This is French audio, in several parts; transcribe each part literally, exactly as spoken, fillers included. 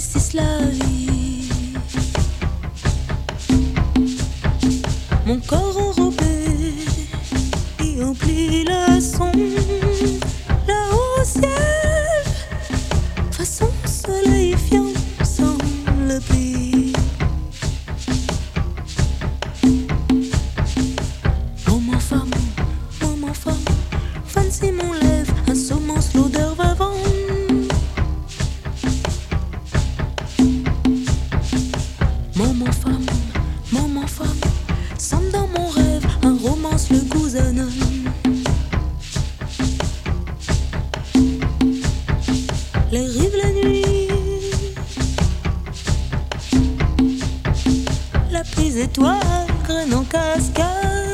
réussisse la vie. Mon corps enrobé y emplit le son. Là-haut au ciel, façon soleilifiant sans le pli. Moment femme, moment femme, fancy mon lèvre, insommence l'odeur va vendre. Moment femme, moment femme, semble dans mon rêve, un romance le gousanne. Les rives la nuit, la prise étoile, graine en cascade.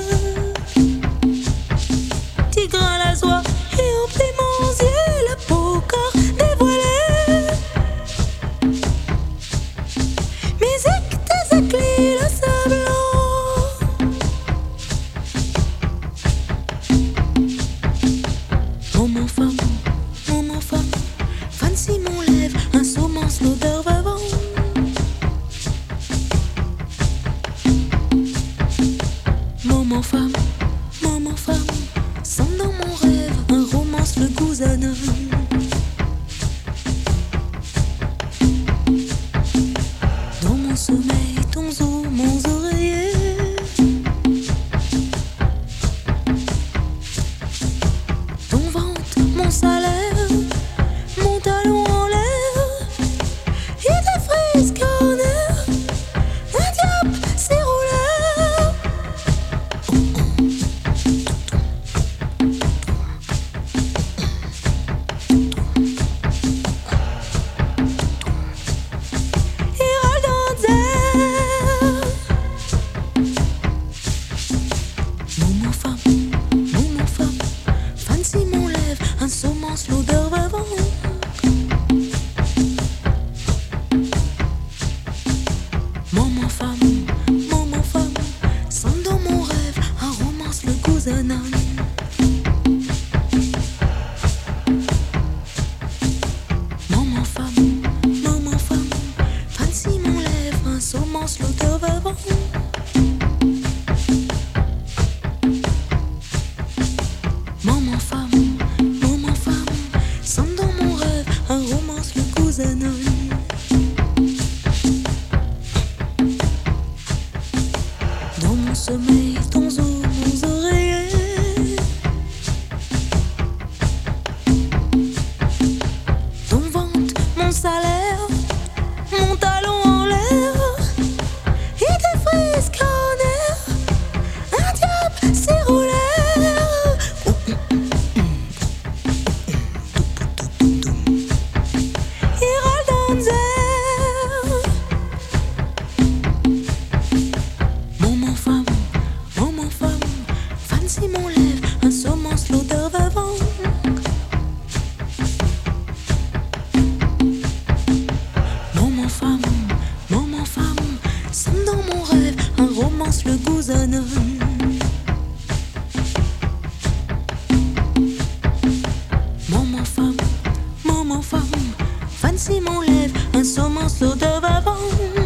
Tigre à la soie et emplit mon yeux, la peau corps dévoilée. Musique des éclats, le sable. Moment femme, moment femme, fancy mon lèvre, insommence l'odeur va vendre. Moment femme, moment femme, semble dans mon rêve, un romance le gousanne. Dans mon sommeil, ton zoo, mon oreiller. Ton ventre, mon salaire, mon talon en l'air. Et des frises corner, un diable s'y roulait. Moment femme, moment femme, fancy mon lèvre, insommence l'odeur va vendre. Moment femme, moment femme, semble dans mon rêve, un romance le gousanne. Moment femme, moment femme, fancy mon lèvre, insommence l'odeur va vendre. Moment femme, moment femme, semble dans mon rêve, un romance le gousanne. Dans mon sommeil, ton zoo, mon oreiller. Ton ventre, mon salaire, mon talon en l'air. Et des frises corner, un diable s'y roulait. Moment femme, moment femme, fancy mon lèvre, insommence l'odeur va vendre. Moment femme, moment femme, semble dans mon rêve, un romance le gousanne. Moment femme, moment femme, fancy mon lèvre, insommence l'odeur va vendre.